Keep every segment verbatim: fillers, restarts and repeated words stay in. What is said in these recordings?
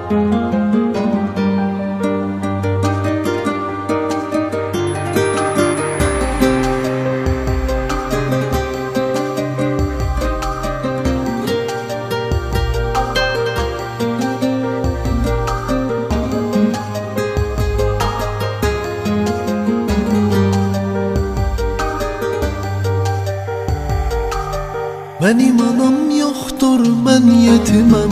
Mənim anam yoxdur, mən yetiməm.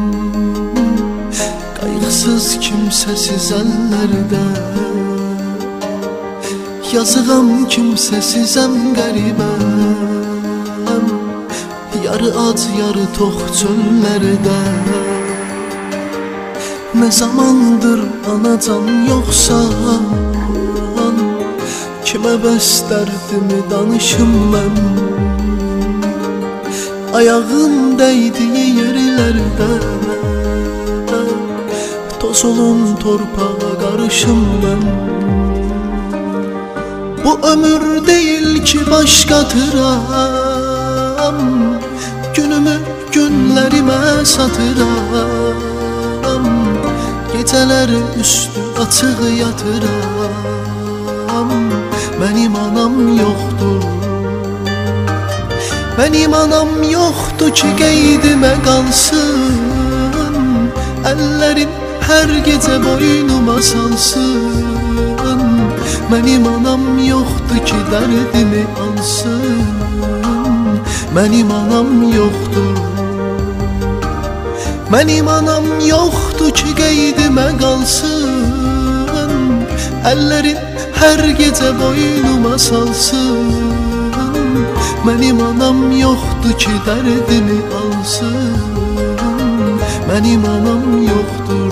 Qayğısız kimsəsiz əllərdə, yazığam kimsəsizəm, qəribəm. Yarı ac, yarı tox çöllərdə. Nə zamandır anacan yoxsan, kimə bəs dərdimi danışım mən. Ayağım dəydiyi yerlərdə, toz olun torpağa qarışım mən. Bu ömür deyil ki başqatıram, günümü günlərimə satıram. Gecələr üstü açıq yatıram. Mənim anam yoxdur, mənim anam yoxdur ki qeydimə qalsın. Əllərim hər gecə boynuma salsın. Mənim anam yoxdur ki dərdimi alsın. Mənim anam yoxdur, mənim anam yoxdur ki qeydimə qalsın. Əllərim hər gecə boynuma salsın. Mənim anam yoxdur ki dərdimi alsın. Mənim anam yoxdur.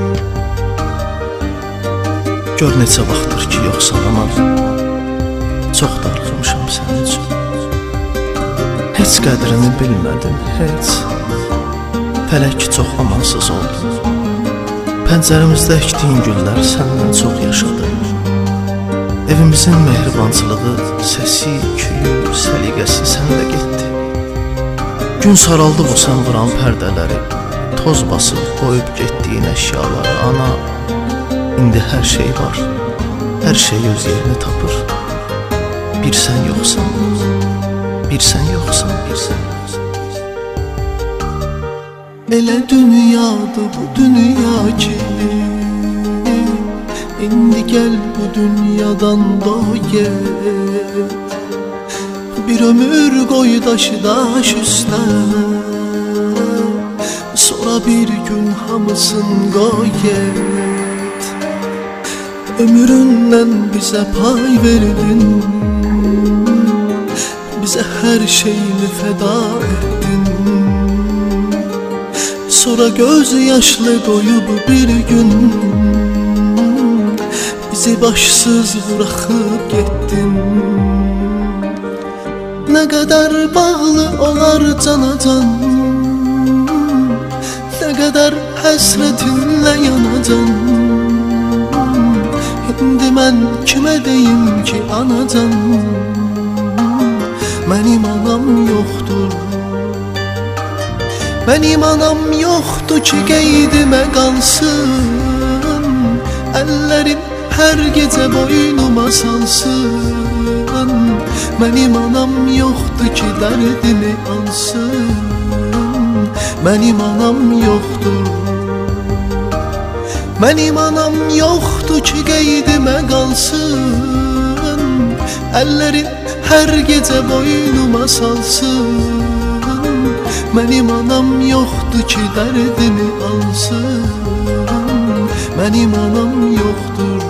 Gör neçə vaxtdır ki yoxsan anam, çox darıxmışam sənin üçün. Heç qədrini bilmədim, heç. Fələk çox amansız oldu. Pəncərəmizdə əkdiyin güllər səndən çox yaşadı. Evimizin mehribançılığı, səsi, küyü, səliqəsi səndə getdi. Gün saraldı bu sən vuran pərdələri, toz basıb qoyub getdiyin əşyaları. Ana, indi hər şey var, hər şey öz yerini tapır. Bir sən yoxsan, bir sən yoxsan, bir sən yoxsan. Elə dünyadır bu dünya ki, İndi gəl bu dünyadan doy get. Bir ömür qoy daşı daş üstə, sonra bir gün hamısın qoy get. Ömründən bizə pay verdin, bizə hər şeyini fəda etdin. Sonra göz yaşlı qoyub bir gün bizi başsız bırakıp gettin. Ne kadar bağlı olar cana can, ne kadar həsrətinlə yanacan. İndi mən kimə deyim ki anacan, mənim anam yoxdur. Mənim anam yoxdur ki qeydimə qalsın. Əllərim hər gecə boynuma salsın. Mənim anam yoxdur ki dərdimi alsın. Mənim anam yoxdur, mənim anam yoxdur ki qeydimə qalsın. Əllərim hər gecə boynuma salsın. Mənim anam yoxdur ki dərdimi alsın. Mənim anam yoxdur,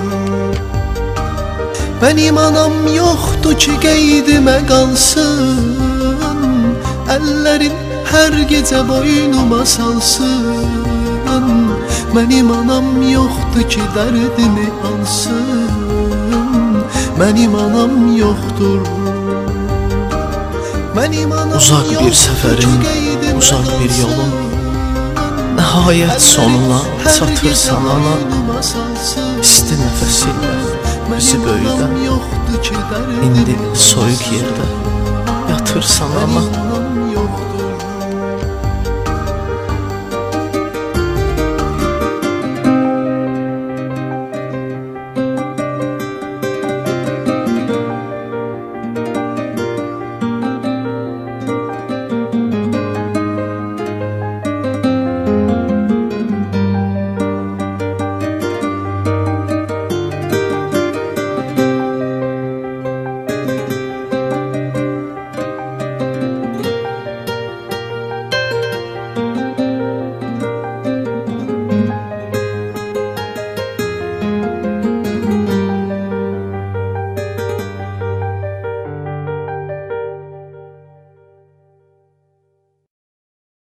mənim anam yoxdur ki qeydimə qalsın. Əllərim hər gecə boynuma salsın. Mənim anam yoxdur ki dərdimi alsın. Mənim anam yoxdur, mənim anam uzaq bir səfərin, uzaq bir yolun nəhayət sonuna çatırsan ana. İsti nəfəsilə bizi böyüdən, indi soyuq yerdə yatırsan ana.